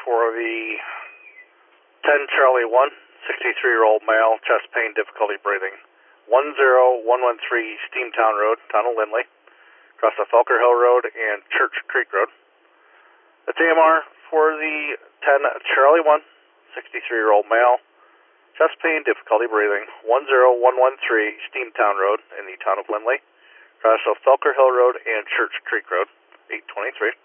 for the 10 Charlie 1, 63-year-old male, chest pain, difficulty breathing. 10113 Steamtown Road, Town of Lindley, across the Felker Hill Road and Church Creek Road. The TMR for the 10 Charlie 1, 63-year-old male, chest pain, difficulty breathing. 10113 Steamtown Road in the Town of Lindley, across the Felker Hill Road and Church Creek Road, 823.